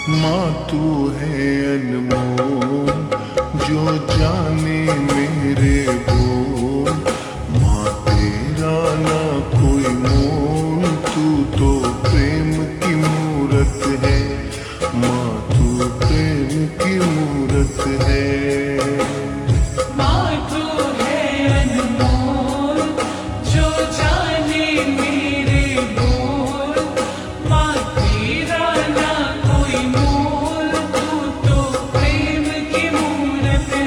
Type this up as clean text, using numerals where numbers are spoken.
माँ तू है अनमोल, जो जाने मेरे बोल। माँ तेरा ना कोई मोल, तू तो प्रेम की मूरत है। माँ तू प्रेम की मूरत